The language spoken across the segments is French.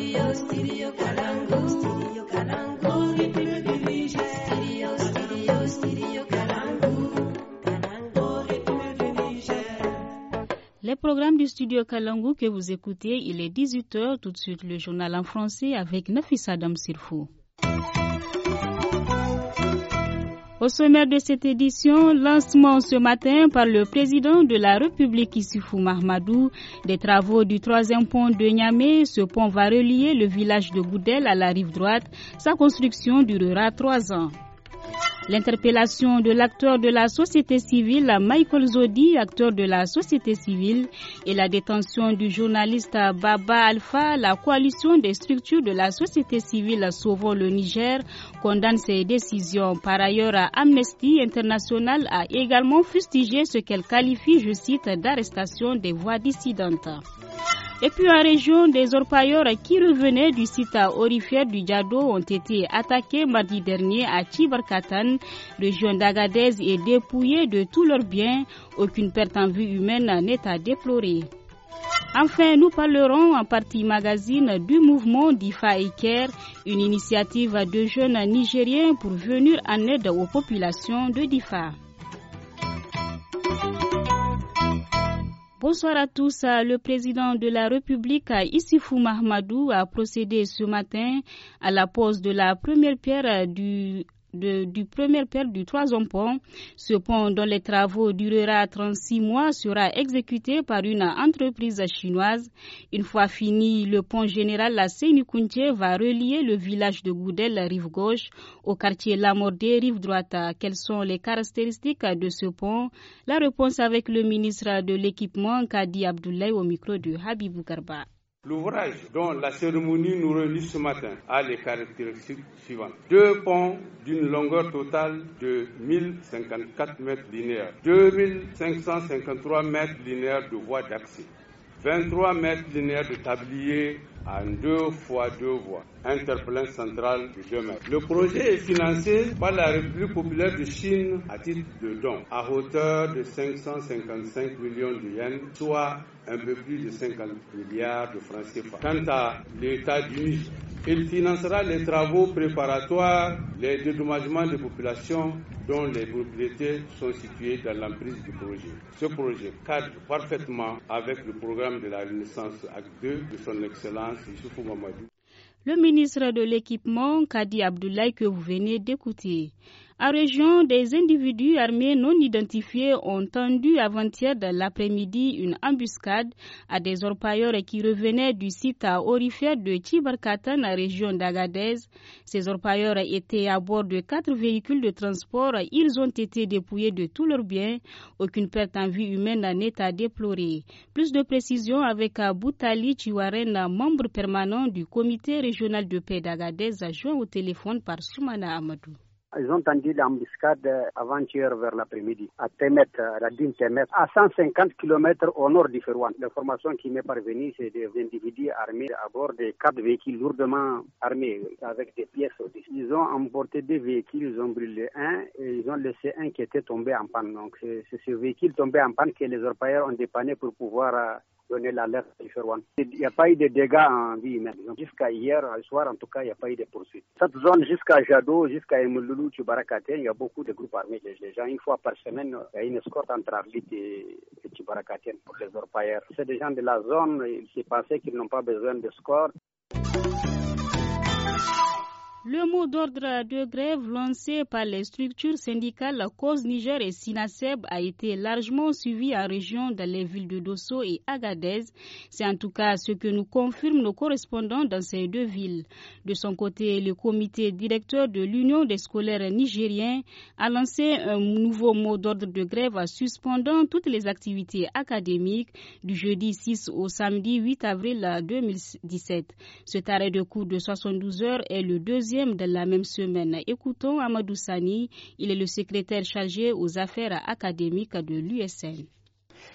Les programmes du studio Kalangu que vous écoutez, il est 18h, tout de suite le journal en français avec Nafissa Adam Sirfou. Au sommaire de cette édition, lancement ce matin par le président de la République Issoufou Mahamadou des travaux du 3e pont de Niamey. Ce pont va relier le village de Goudel à la rive droite. Sa construction durera 3 ans. L'interpellation de l'acteur de la société civile, Michael Zodi, acteur de la société civile, et la détention du journaliste Baba Alpha, la coalition des structures de la société civile Sauvons le Niger, condamne ces décisions. Par ailleurs, Amnesty International a également fustigé ce qu'elle qualifie, je cite, d'arrestation des voix dissidentes. Et puis en région, des orpailleurs qui revenaient du site aurifère du Djado ont été attaqués mardi dernier à Tchibarkatan, région d'Agadez, et dépouillés de tous leurs biens. Aucune perte en vie humaine n'est à déplorer. Enfin, nous parlerons en partie magazine du mouvement d'Ifa Iker, une initiative de jeunes Nigériens pour venir en aide aux populations de Difa. Bonsoir à tous. Le président de la République, Issoufou Mahamadou, a procédé ce matin à la pose de la première pierre du 3e pont. Ce pont, dont les travaux durera 36 mois, sera exécuté par une entreprise chinoise. Une fois fini, le pont général Sénikounté va relier le village de Goudel, rive gauche, au quartier Lamordé, rive droite. Quelles sont les caractéristiques de ce pont? La réponse avec le ministre de l'Équipement, Kadi Abdoulaye, au micro de Habibou Garba. L'ouvrage dont la cérémonie nous réunit ce matin a les caractéristiques suivantes. 2 ponts d'une longueur totale de 1054 mètres linéaires, 2553 mètres linéaires de voies d'accès, 23 mètres linéaires de tabliers en 2 fois 2 voies, interpelin central de 2 mètres. Le projet est financé par la République populaire de Chine à titre de don, à hauteur de 555 millions de yens, soit un peu plus de 50 milliards de francs CFA. Quant à l'État du Niger, il financera les travaux préparatoires, les dédommagements des populations dont les propriétés sont situées dans l'emprise du projet. Ce projet cadre parfaitement avec le programme de la Renaissance Acte 2 de son Excellence Issoufou Mahamadou. Le ministre de l'Équipement, Kadi Abdoulaye, que vous venez d'écouter. En région, des individus armés non identifiés ont tendu avant-hier de l'après-midi une embuscade à des orpailleurs qui revenaient du site aurifère de Tchibarkatan, en région d'Agadez. Ces orpailleurs étaient à bord de 4 véhicules de transport. Ils ont été dépouillés de tous leurs biens. Aucune perte en vie humaine n'est à déplorer. Plus de précisions avec Boutali Chiwaren, membre permanent du comité régional de paix d'Agadez, joint au téléphone par Soumana Amadou. Ils ont tendu l'embuscade avant-hier vers l'après-midi, à Temet, à la dune Temet, à 150 km au nord du Ferrouane. L'information qui m'est parvenue, c'est des individus armés à bord de 4 véhicules lourdement armés, avec des pièces au-dessus. Ils ont emporté 2 véhicules, ils ont brûlé un, et ils ont laissé un qui était tombé en panne. Donc c'est ce véhicule tombé en panne que les orpailleurs ont dépanné pour pouvoir donner l'alerte du Ferrouane. Il n'y a pas eu de dégâts en vie humaine. Jusqu'à hier soir, en tout cas, il n'y a pas eu de poursuites. Cette zone jusqu'à Jado, jusqu'à Emeloulou, Tchibarakaten, il y a beaucoup de groupes armés. Les gens, une fois par semaine, il y a une escorte entre Arlit et Tchibarakaten pour les orpailleurs. C'est des gens de la zone, ils se pensaient qu'ils n'ont pas besoin d'escorte. Le mot d'ordre de grève lancé par les structures syndicales Cause Niger et Sinaseb a été largement suivi en région dans les villes de Dosso et Agadez. C'est en tout cas ce que nous confirment nos correspondants dans ces 2 villes. De son côté, le comité directeur de l'Union des scolaires nigériens a lancé un nouveau mot d'ordre de grève suspendant toutes les activités académiques du jeudi 6 au samedi 8 avril 2017. Cet arrêt de cours de 72 heures est le 2e de la même semaine. Écoutons Amadou Sani, il est le secrétaire chargé aux affaires académiques de l'USN.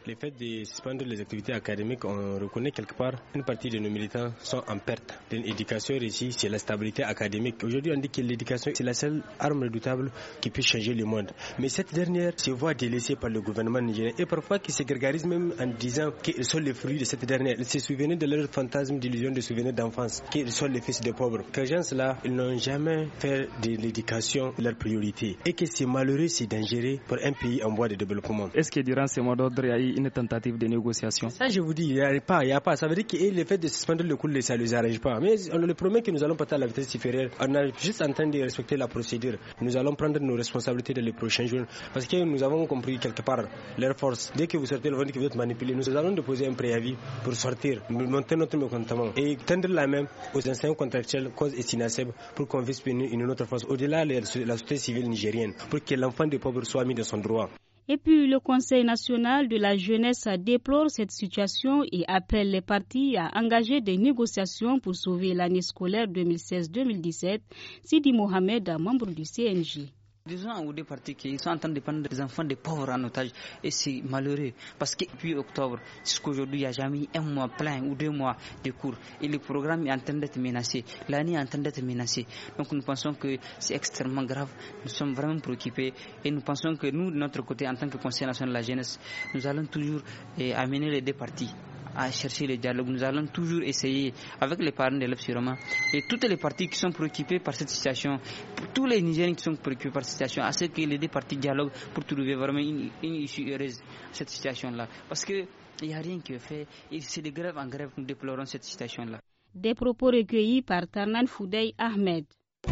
Le fait de suspendre les activités académiques, on reconnaît quelque part une partie de nos militants sont en perte. L'éducation réussie, c'est la stabilité académique. Aujourd'hui, on dit que l'éducation, c'est la seule arme redoutable qui peut changer le monde. Mais cette dernière se voit délaissée par le gouvernement nigérien et parfois qui se gargarise même en disant qu'ils sont les fruits de cette dernière. Ils se souvenaient de leurs fantasmes, d'illusions, de souvenirs d'enfance, qu'ils sont les fils des pauvres. Ces gens-là, ils n'ont jamais fait de l'éducation leur priorité et que c'est malheureux, c'est dangereux pour un pays en voie de développement. Est-ce que durant ces mois d'ordre, il y a eu une tentative de négociation? Ça, je vous dis, il n'y a pas. Ça veut dire que le fait de suspendre le cours, ça ne les arrange pas. Mais on le promet que nous allons passer à la vitesse supérieure. On est juste en train de respecter la procédure. Nous allons prendre nos responsabilités dans les prochains jours parce que nous avons compris quelque part leur force. Dès que vous sortez le vendredi que vous êtes manipulé, nous allons déposer un préavis pour sortir, monter notre mécontentement et tendre la main aux enseignants contractuels, cause et SINASEB, pour qu'on puisse punir une autre force au-delà de la société civile nigérienne, pour que l'enfant des pauvres soit mis dans son droit. Et puis le Conseil national de la jeunesse déplore cette situation et appelle les partis à engager des négociations pour sauver l'année scolaire 2016-2017. Sidi Mohamed, membre du CNJ. Disons aux deux partis qu'ils sont en train de prendre des enfants des pauvres en otage et c'est malheureux parce que depuis octobre jusqu'à aujourd'hui il n'y a jamais eu un mois plein ou 2 mois de cours et le programme est en train d'être menacé, l'année est en train d'être menacée. Donc nous pensons que c'est extrêmement grave, nous sommes vraiment préoccupés et nous pensons que nous de notre côté en tant que Conseil national de la jeunesse nous allons toujours amener les deux partis à chercher le dialogue. Nous allons toujours essayer avec les parents d'élèves sûrement et toutes les parties qui sont préoccupées par cette situation, pour tous les Nigériens qui sont préoccupés par cette situation, à ce que les deux parties dialoguent pour trouver vraiment une issue heureuse à cette situation-là. Parce qu'il n'y a rien qui est fait et c'est de grève en grève que nous déplorons cette situation-là. Des propos recueillis par Tarnan Foudey Ahmed.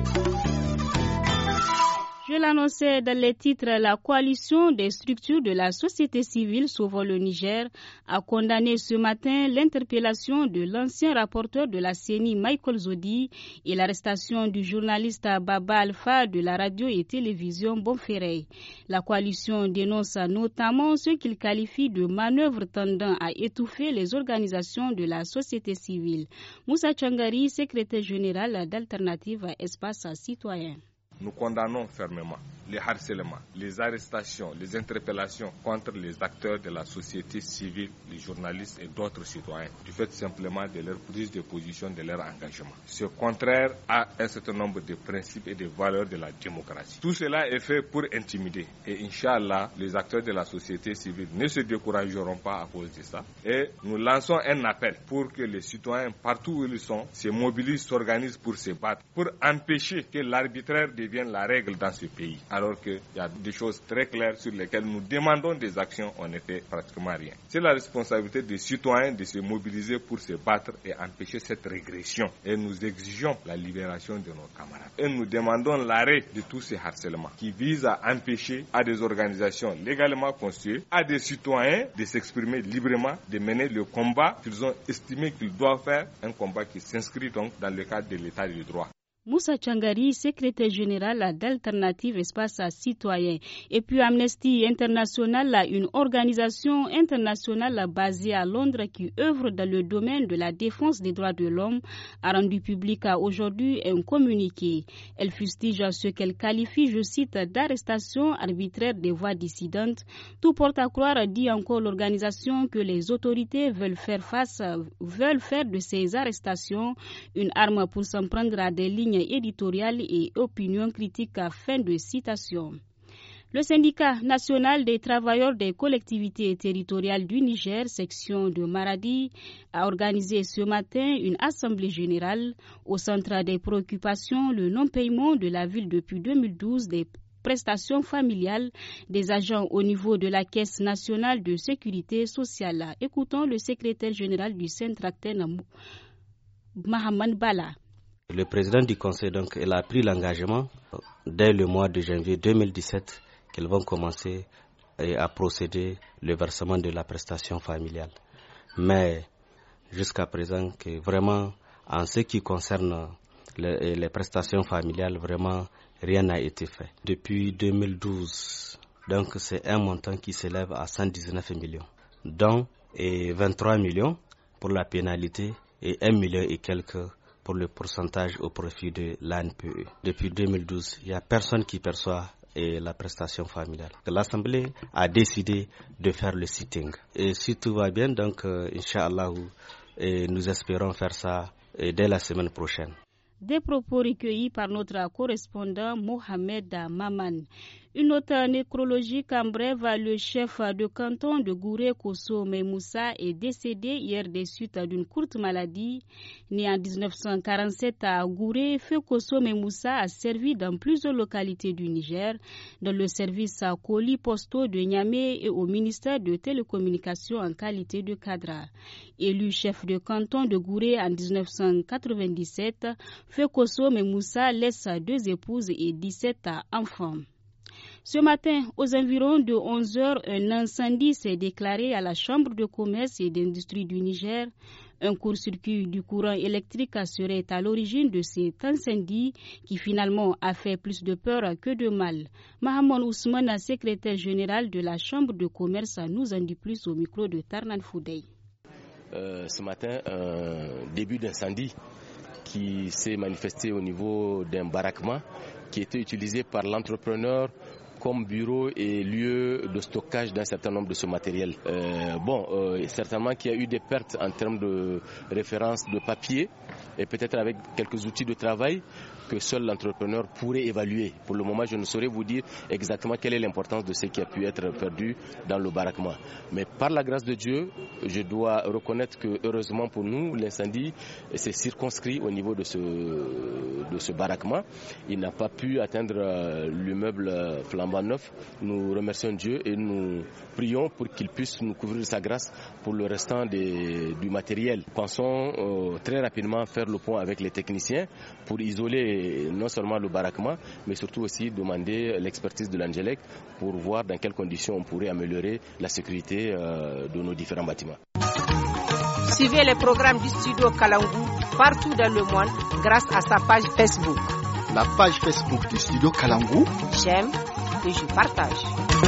Je l'annonçais dans les titres, la coalition des structures de la société civile Sauvons le Niger a condamné ce matin l'interpellation de l'ancien rapporteur de la CENI Michael Zodi et l'arrestation du journaliste Baba Alpha de la radio et télévision Bonferrey. La coalition dénonce notamment ce qu'il qualifie de manœuvres tendant à étouffer les organisations de la société civile. Moussa Tchangari, secrétaire général d'Alternative Espace Citoyen. Nous condamnons fermement les harcèlements, les arrestations, les interpellations contre les acteurs de la société civile, les journalistes et d'autres citoyens, du fait simplement de leur prise de position, de leur engagement. C'est contraire à un certain nombre de principes et de valeurs de la démocratie. Tout cela est fait pour intimider. Et Inch'Allah, les acteurs de la société civile ne se décourageront pas à cause de ça. Et nous lançons un appel pour que les citoyens, partout où ils sont, se mobilisent, s'organisent pour se battre, pour empêcher que l'arbitraire devienne la règle dans ce pays. Alors qu'il y a des choses très claires sur lesquelles nous demandons des actions, on ne fait pratiquement rien. C'est la responsabilité des citoyens de se mobiliser pour se battre et empêcher cette régression. Et nous exigeons la libération de nos camarades. Et nous demandons l'arrêt de tous ces harcèlements qui visent à empêcher à des organisations légalement constituées, à des citoyens de s'exprimer librement, de mener le combat qu'ils ont estimé qu'ils doivent faire, un combat qui s'inscrit donc dans le cadre de l'état de droit. Moussa Tchangari, secrétaire général d'Alternative Espace Citoyen. Et puis Amnesty International, une organisation internationale basée à Londres qui œuvre dans le domaine de la défense des droits de l'homme, a rendu public aujourd'hui un communiqué. Elle fustige ce qu'elle qualifie, je cite, d'arrestation arbitraire des voix dissidentes. Tout porte à croire, dit encore l'organisation, que les autorités veulent faire de ces arrestations une arme pour s'en prendre à des lignes éditoriales et opinions critiques. Fin de citation. Le syndicat national des travailleurs des collectivités territoriales du Niger, section de Maradi, a organisé ce matin une assemblée générale. Au centre des préoccupations, le non-paiement de la ville depuis 2012 des prestations familiales des agents au niveau de la Caisse nationale de sécurité sociale. Écoutons le secrétaire général du Centracten, Mahaman Bala. Le président du conseil, donc, il a pris l'engagement dès le mois de janvier 2017 qu'ils vont commencer à procéder le versement de la prestation familiale. Mais jusqu'à présent, que vraiment, en ce qui concerne les prestations familiales, vraiment, rien n'a été fait. Depuis 2012, donc c'est un montant qui s'élève à 119 millions, dont 23 millions pour la pénalité et 1 million et quelques pour le pourcentage au profit de l'ANPE. Depuis 2012, il n'y a personne qui perçoit et la prestation familiale. L'Assemblée a décidé de faire le sitting. Et si tout va bien, donc, Inch'Allah, nous espérons faire ça dès la semaine prochaine. Des propos recueillis par notre correspondant Mohamed Maman. Une note nécrologique en bref, le chef de canton de Gouré, Kosso Moussa, est décédé hier des suites d'une courte maladie. Né en 1947 à Gouré, Feu Kosso Moussa a servi dans plusieurs localités du Niger, dans le service colis postaux de Niamey et au ministère de Télécommunications en qualité de cadre. Élu chef de canton de Gouré en 1997, Feu Kosso Moussa laisse 2 épouses et 17 enfants. Ce matin, aux environs de 11 heures, un incendie s'est déclaré à la Chambre de commerce et d'industrie du Niger. Un court-circuit du courant électrique serait à l'origine de cet incendie qui finalement a fait plus de peur que de mal. Mahamoud Ousmane, secrétaire général de la Chambre de commerce, nous en dit plus au micro de Tarnan Foudey. Ce matin, un début d'incendie qui s'est manifesté au niveau d'un baraquement qui était utilisé par l'entrepreneur comme bureau et lieu de stockage d'un certain nombre de ce matériel. Certainement qu'il y a eu des pertes en termes de référence de papier et peut-être avec quelques outils de travail que seul l'entrepreneur pourrait évaluer. Pour le moment, je ne saurais vous dire exactement quelle est l'importance de ce qui a pu être perdu dans le baraquement. Mais par la grâce de Dieu, je dois reconnaître que heureusement pour nous, l'incendie s'est circonscrit au niveau de ce baraquement. Il n'a pas pu atteindre l'immeuble flambant neuf. Nous remercions Dieu et nous prions pour qu'il puisse nous couvrir de sa grâce pour le restant du matériel. Pensons très rapidement faire le point avec les techniciens pour isoler non seulement le baraquement, mais surtout aussi demander l'expertise de l'Angelec pour voir dans quelles conditions on pourrait améliorer la sécurité de nos différents bâtiments. Suivez les programmes du studio Kalangou partout dans le monde grâce à sa page Facebook. La page Facebook du studio Kalangou. J'aime et je partage.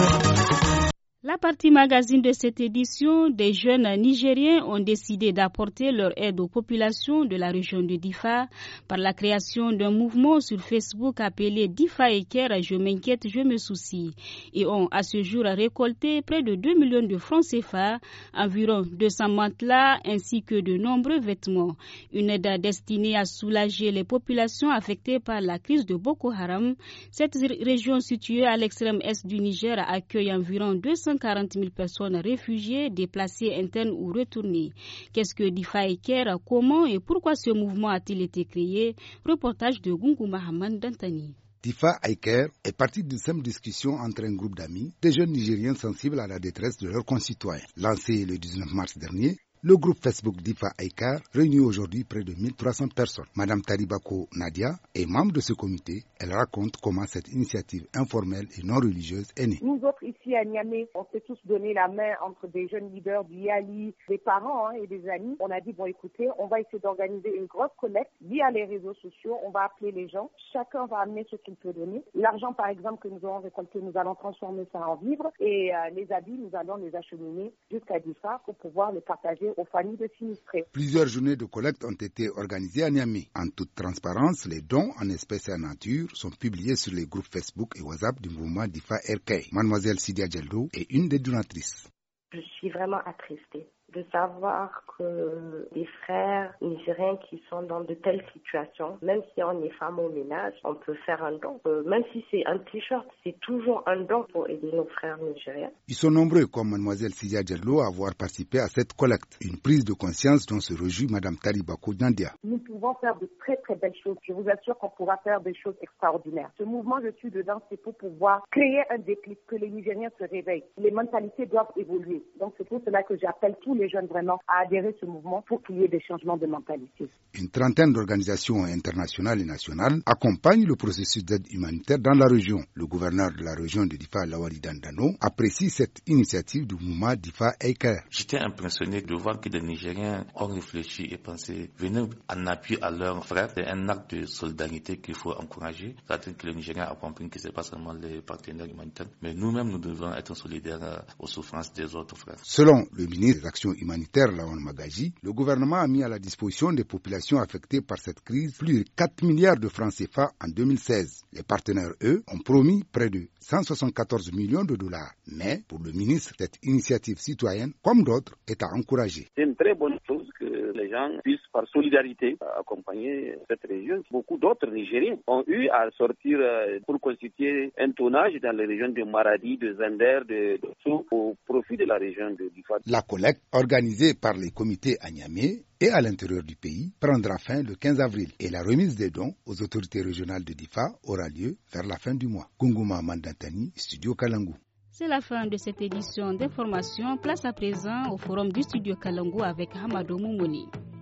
La partie magazine de cette édition, des jeunes Nigériens ont décidé d'apporter leur aide aux populations de la région de Difa par la création d'un mouvement sur Facebook appelé Difa Eker, je m'inquiète, je me soucie, et ont à ce jour récolté près de 2 millions de francs CFA, environ 200 matelas ainsi que de nombreux vêtements. Une aide destinée à soulager les populations affectées par la crise de Boko Haram. Cette région située à l'extrême est du Niger accueille environ 240 000 personnes réfugiées, déplacées internes ou retournées. Qu'est-ce que Difa Eker? Comment et pourquoi ce mouvement a-t-il été créé? Reportage de Gungu Mahaman Dantani. Difa Eker est partie d'une simple discussion entre un groupe d'amis, des jeunes Nigériens sensibles à la détresse de leurs concitoyens. Lancé le 19 mars dernier, le groupe Facebook Difa Eker réunit aujourd'hui près de 1300 personnes. Madame Taribako Nadia est membre de ce comité. Elle raconte comment cette initiative informelle et non religieuse est née. Nous autres ici à Niamey, on s'est tous donné la main entre des jeunes leaders du Yali, des parents et des amis. On a dit, bon écoutez, on va essayer d'organiser une grosse collecte via les réseaux sociaux. On va appeler les gens. Chacun va amener ce qu'il peut donner. L'argent par exemple que nous aurons récolté, nous allons transformer ça en vivres. Et les habits, nous allons les acheminer jusqu'à Difa pour pouvoir les partager aux familles de sinistrés. Plusieurs journées de collecte ont été organisées à Niamey. En toute transparence, les dons en espèces et en nature sont publiés sur les groupes Facebook et WhatsApp du mouvement Difa Eker. Mademoiselle Sidia Diallo est une des donatrices. Je suis vraiment attristée de savoir que des frères nigériens qui sont dans de telles situations, même si on est femme au ménage, on peut faire un don. Même si c'est un t-shirt, c'est toujours un don pour aider nos frères nigériens. Ils sont nombreux, comme Mademoiselle Sidia Diallo, à avoir participé à cette collecte. Une prise de conscience dont se réjouit Madame Taribako Nadia. Nous pouvons faire de très très belles choses. Je vous assure qu'on pourra faire des choses extraordinaires. Ce mouvement, je suis dedans, c'est pour pouvoir créer un déclic, que les Nigériens se réveillent. Les mentalités doivent évoluer. Donc c'est pour cela que j'appelle tous les jeunes vraiment à adhérer à ce mouvement pour qu'il y ait des changements de mentalité. Une trentaine d'organisations internationales et nationales accompagnent le processus d'aide humanitaire dans la région. Le gouverneur de la région de Difa, Lawali Dandano, apprécie cette initiative du mouvement Difa Eker. J'étais impressionné de voir que des Nigériens ont réfléchi et pensé venir en appui à leurs frères. C'est un acte de solidarité qu'il faut encourager. C'est-à-dire que les Nigériens ont compris que ce n'est pas seulement les partenaires humanitaires, mais nous-mêmes, nous devons être solidaires aux souffrances des autres frères. Selon le ministre des Actions l'action humanitaire Lawan Magaji, le gouvernement a mis à la disposition des populations affectées par cette crise plus de 4 milliards de francs CFA en 2016. Les partenaires, eux, ont promis près de 174 millions de dollars. Mais pour le ministre, cette initiative citoyenne, comme d'autres, est à encourager. C'est une très bonne chose que les gens puissent, par solidarité, accompagner cette région. Beaucoup d'autres Nigériens ont eu à sortir pour constituer un tonnage dans les régions de Maradi, de Zender, de Dosso, au profit de la région de Difa. La collecte, organisée par les comités à Niamey et à l'intérieur du pays, prendra fin le 15 avril et la remise des dons aux autorités régionales de Difa aura lieu vers la fin du mois. Kunguma Mandantani, Studio Kalangu. C'est la fin de cette édition d'information. Place à présent au forum du Studio Kalangu avec Hamadou Moumouni.